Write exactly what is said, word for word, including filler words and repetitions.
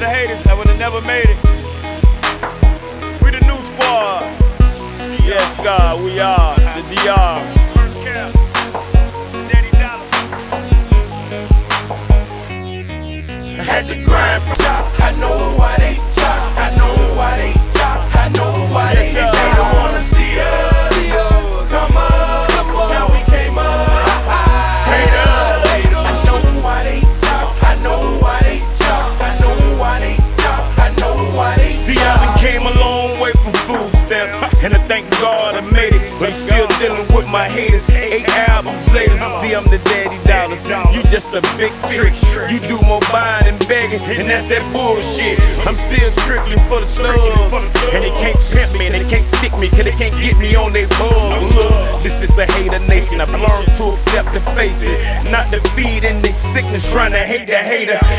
the haters, I would've never made it. We the new squad. Yes, God, we are the D R. I had to grind from top. I know why they chop. I know why they chop. I know why they Yes, they don't wanna see us. See us. Come on, come on. Now we came up. Haters. I know why they chop. I know why they chop. I know why they chop. I know why they chop. See, I done came a long way from food stamps, and I thank God I made it. But I'm still dealing with my haters. Eight albums later, see, I'm the daddy dollars. You just a big trick. You do more buying and begging, and that's that bullshit. I'm still strictly for the slugs, and they can't pimp me, they can't stick me, cause they can't get me on their bug. Look, this is a hater nation. I've learned to accept and face it, not to feed in their sickness, trying to hate the hater.